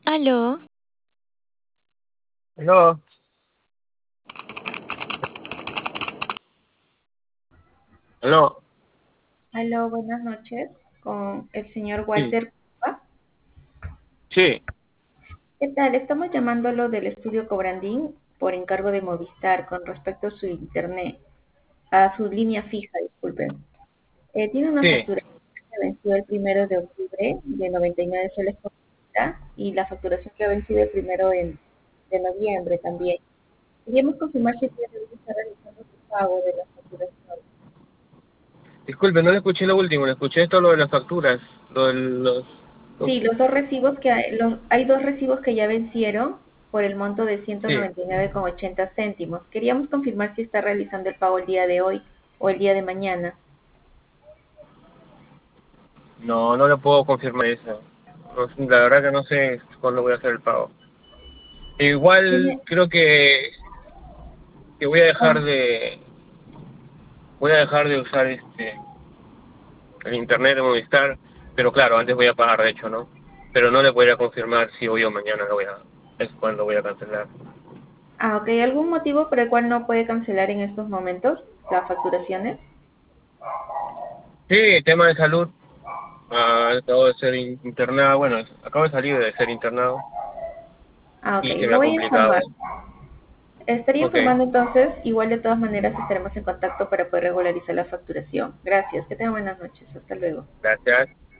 Aló, No, no, Aló, buenas noches, con el señor sí, Walter Cuba. sí, ¿Qué tal? Estamos llamándolo del estudio Cobrandín por encargo de Movistar con respecto a su internet, a su línea fija, disculpen. Tiene una sí. facturación que venció el 1 de octubre de 99 soles por hora y la facturación que ha vencido el de noviembre también. Queríamos confirmar si usted está realizando su pago de la facturación. Disculpe, no le escuché lo último, le escuché esto lo de las facturas, lo de los- Sí, los dos recibos que hay dos recibos que ya vencieron por el monto de sí. 199,80 céntimos. Queríamos confirmar si está realizando el pago el día de hoy o el día de mañana. No, no le puedo confirmar eso. La verdad que no sé cuándo voy a hacer el pago. Igual Tiene, creo que ah, voy a dejar de usar el internet de Movistar, pero claro, antes voy a pagar de hecho, ¿no? Pero no le podría confirmar si hoy o mañana es cuando voy a cancelar. ok, ¿algún motivo por el cual no puede cancelar en estos momentos las facturaciones? Sí, tema de salud. Acabo de ser internado, bueno, acabo de salir de ser internado Ok, y se me lo ha voy a complicado. informar. Estaría Ok, informando entonces, igual de todas maneras estaremos en contacto para poder regularizar la facturación. Gracias, que tengan buenas noches, hasta luego. gracias.